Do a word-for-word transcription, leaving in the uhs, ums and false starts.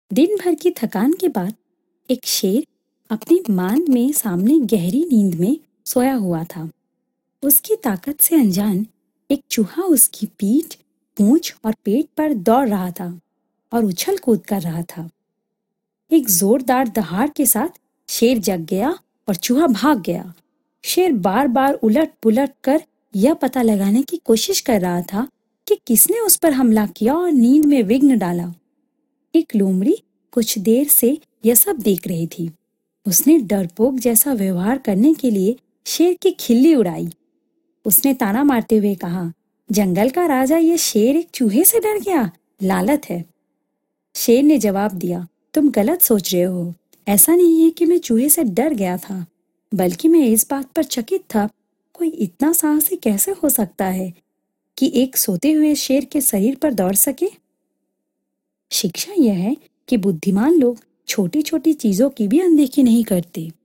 दिन भर की थकान के बाद एक शेर अपनी मान में सामने गहरी नींद में सोया हुआ था। उसकी ताकत से अनजान एक चूहा उसकी पीठ, पूंछ और पेट पर दौड़ रहा था और उछल कूद कर रहा था। एक जोरदार दहाड़ के साथ शेर जग गया और चूहा भाग गया। शेर बार बार उलट पुलट कर यह पता लगाने की कोशिश कर रहा था कि किसने उस पर हमला किया और नींद में विघ्न डाला। एक लोमड़ी कुछ देर से यह सब देख रही थी। उसने डरपोक जैसा व्यवहार करने के लिए शेर की खिल्ली उड़ाई। उसने ताना मारते हुए कहा, जंगल का राजा ये शेर एक चूहे से डर गया, लालत है। शेर ने जवाब दिया, तुम गलत सोच रहे हो। ऐसा नहीं है कि मैं चूहे से डर गया था, बल्कि मैं इस बात पर चकित था, कोई इतना साहसी कैसे हो सकता है कि एक सोते हुए शेर के शरीर पर दौड़ सके। शिक्षा यह है कि बुद्धिमान लोग छोटी छोटी चीजों की भी अनदेखी नहीं करते।